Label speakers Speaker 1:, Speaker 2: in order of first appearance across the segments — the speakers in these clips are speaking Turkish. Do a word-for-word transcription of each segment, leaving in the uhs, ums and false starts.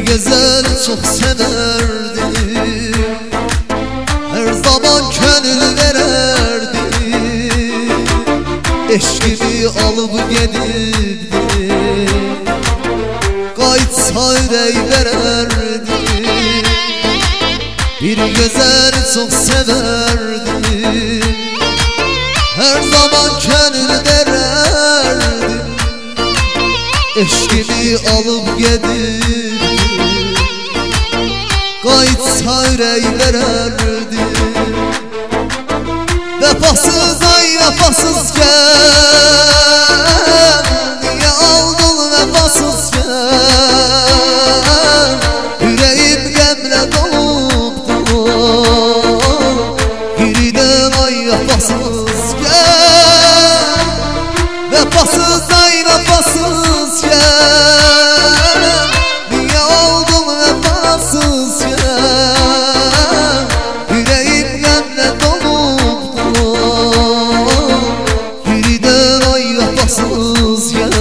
Speaker 1: güzel çok severdim, her zaman gönül vererdim. Eşkimi alıp gelirdi, kayıtsa ürey vererdi. Bir güzel çok severdim, her zaman gönül vererdim. Eşkimi alıp gelirdi, kayıtsa ürey vererdi. Vefasız ay vefasız gel, niye aldın vefasız gel? Yüreğim gemle doluptu, giriden ay vefasız gel. Vefasız ay vefasız gel, niye aldın vefasız gel? Yüreğim gemle doluptu, giriden ay vefasız gel.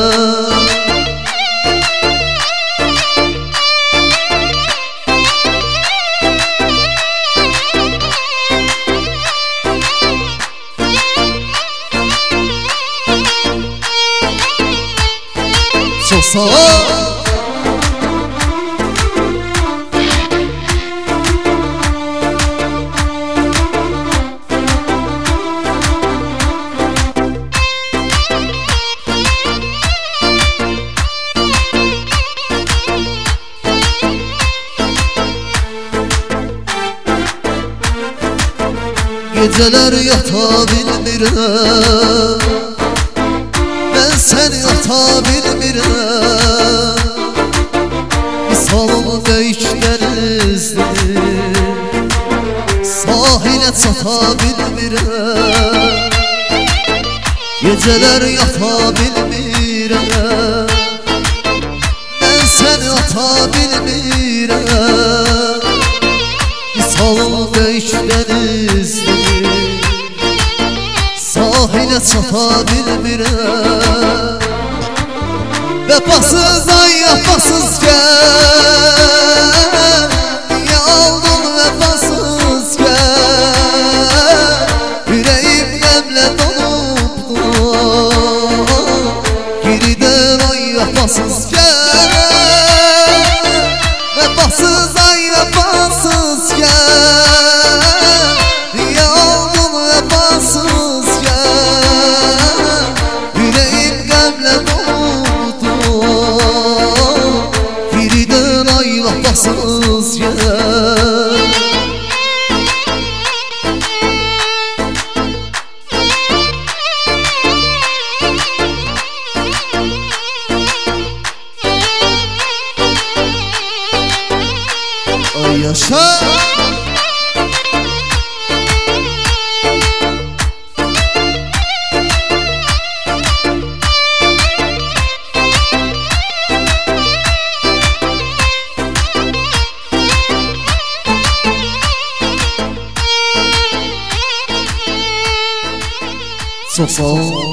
Speaker 1: Çok sağ ol. Geceler yata bilmirəm, ben seni yata bilmirəm. Misalım böyük denizdir, sahile çata bilmirəm. Geceler yata bilmirəm, ben seni yata bilmirəm. Misalım böyük denizdir, sahile çata bilmirəm. Vefasız ay vefasız gel, niye aldın vefasız gel? Yüreğim gemle doluptu, giriden ay vefasız gel. Vefasız ay vefasız gel, niye aldın vefasız gel? Yüreğim gemle doluptu, giriden ay vefasız gel. Ay yaşa. Çok sağ ol.